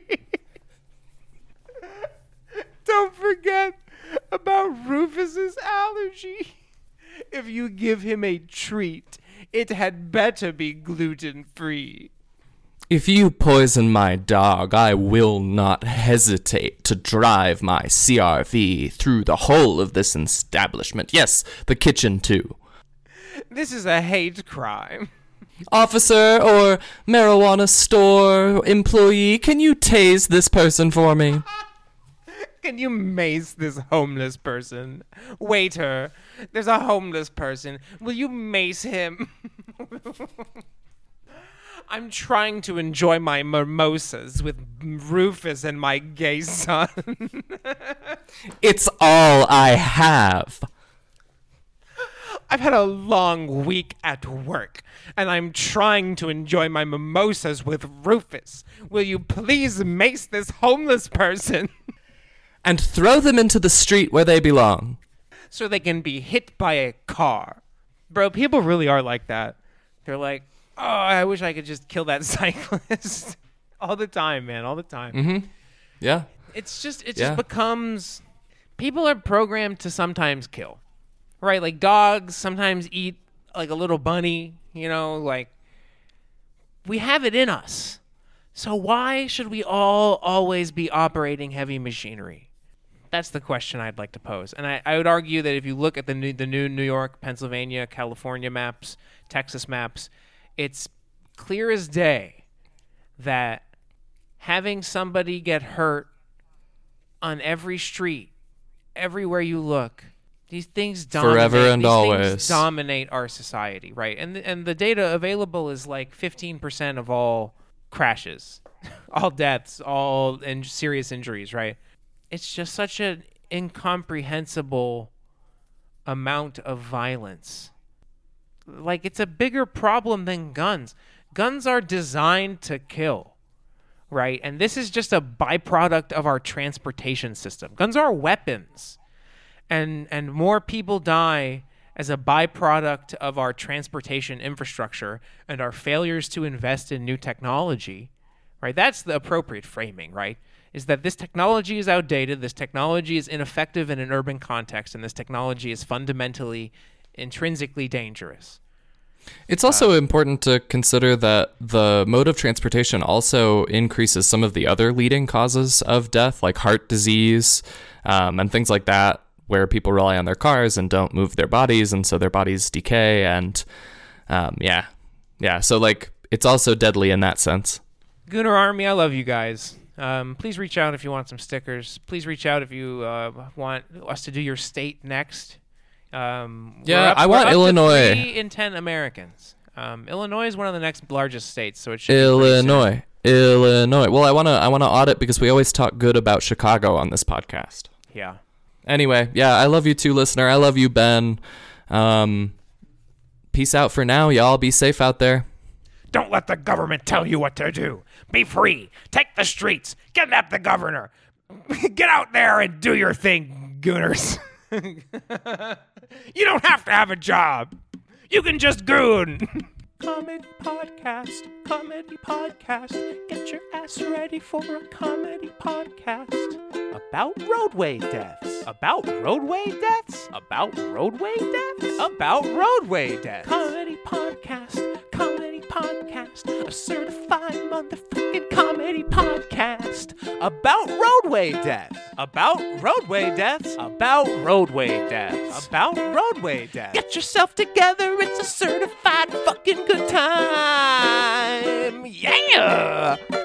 Don't forget about Rufus's allergy. If you give him a treat, it had better be gluten-free. If you poison my dog, I will not hesitate to drive my C R V through the whole of this establishment. Yes, the kitchen too. This is a hate crime. Officer or marijuana store employee, can you tase this person for me? Can you mace this homeless person? Waiter, there's a homeless person. Will you mace him? I'm trying to enjoy my mimosas with Rufus and my gay son. It's all I have. I've had a long week at work, and I'm trying to enjoy my mimosas with Rufus. Will you please mace this homeless person? And throw them into the street where they belong. So they can be hit by a car. Bro, people really are like that. They're like, oh, I wish I could just kill that cyclist. All the time, man, all the time. Mm-hmm. Yeah. It's just, it Yeah. just becomes, people are programmed to sometimes kill. Right? Like dogs sometimes eat like a little bunny, you know, like we have it in us. So why should we all always be operating heavy machinery? That's the question I'd like to pose. And I, I would argue that if you look at the new, the new New York, Pennsylvania, California maps, Texas maps, it's clear as day that having somebody get hurt on every street, everywhere you look, these things dominate, Forever and these always. things dominate our society, right? And the, and the data available is like fifteen percent of all crashes, all deaths, all in- serious injuries, right? It's just such an incomprehensible amount of violence. Like, it's a bigger problem than guns. Guns are designed to kill, right? And this is just a byproduct of our transportation system. Guns are weapons. And and more people die as a byproduct of our transportation infrastructure and our failures to invest in new technology, right? That's the appropriate framing, right? Is that this technology is outdated, this technology is ineffective in an urban context, and this technology is fundamentally, intrinsically dangerous. It's also uh, important to consider that the mode of transportation also increases some of the other leading causes of death, like heart disease um, and things like that, where people rely on their cars and don't move their bodies, and so their bodies decay. And um, yeah, yeah. So like, it's also deadly in that sense. Gooner Army, I love you guys. Um, please reach out if you want some stickers. Please reach out if you uh, want us to do your state next. Um, yeah, up, I want up Illinois. To three in ten Americans. Um, Illinois is one of the next largest states, so it should Illinois, Illinois. Well, I want to I want to audit because we always talk good about Chicago on this podcast. Yeah. Anyway, yeah, I love you too, listener. I love you, Ben. Um, peace out for now, y'all. Be safe out there. Don't let the government tell you what to do. Be free. Take the streets. Kidnap the governor. Get out there and do your thing, gooners. You don't have to have a job. You can just goon. Comedy podcast, comedy podcast. Get your ass ready for a comedy podcast about roadway deaths. About roadway deaths? About roadway deaths? About roadway deaths. Comedy podcast, comedy podcast. A certified motherfucking comedy podcast About roadway deaths. About roadway deaths. About roadway deaths. About roadway deaths. Get yourself together, it's a certified fucking good time. Yeah!